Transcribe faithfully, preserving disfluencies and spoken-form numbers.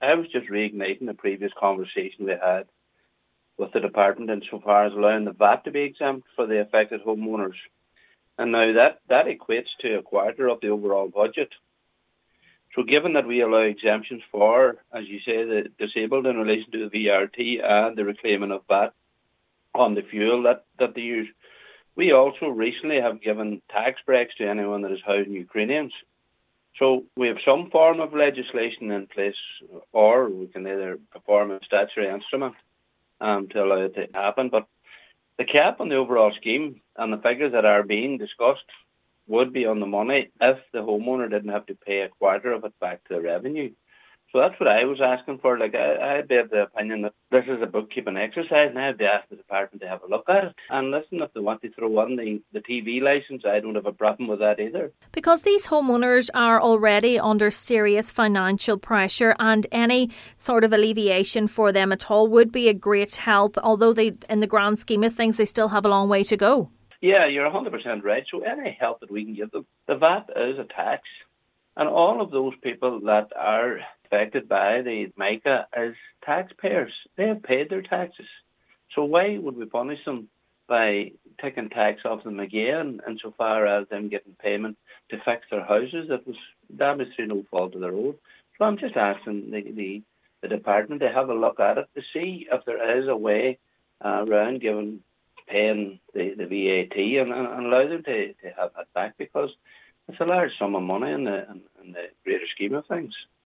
I was just reigniting the previous conversation we had with the department insofar as allowing the V A T to be exempt for the affected homeowners. And now that, that equates to a quarter of the overall budget. So given that we allow exemptions for, as you say, the disabled in relation to the V R T and the reclaiming of V A T on the fuel that, that they use, we also recently have given tax breaks to anyone that is housing Ukrainians. So we have some form of legislation in place, or we can either perform a statutory instrument um, to allow it to happen. But the cap on the overall scheme and the figures that are being discussed would be on the money if the homeowner didn't have to pay a quarter of it back to the revenue. So that's what I was asking for. Like, I, I'd be of the opinion that this is a bookkeeping exercise, and I'd be asking the department to have a look at it. And listen, if they want to throw in the, the T V licence, I don't have a problem with that either. Because these homeowners are already under serious financial pressure, and any sort of alleviation for them at all would be a great help, although they, in the grand scheme of things, they still have a long way to go. Yeah, you're one hundred percent right. So any help that we can give them, the V A T is a tax. And all of those people that are affected by the MICA as taxpayers, they have paid their taxes. So why would we punish them by taking tax off them again, insofar as them getting payment to fix their houses that was damaged through no fault of their own? So I'm just asking the, the, the department to have a look at it to see if there is a way uh, around giving paying the, the V A T and, and, and allow them to, to have that back, because it's a large sum of money in the, in, in the greater scheme of things.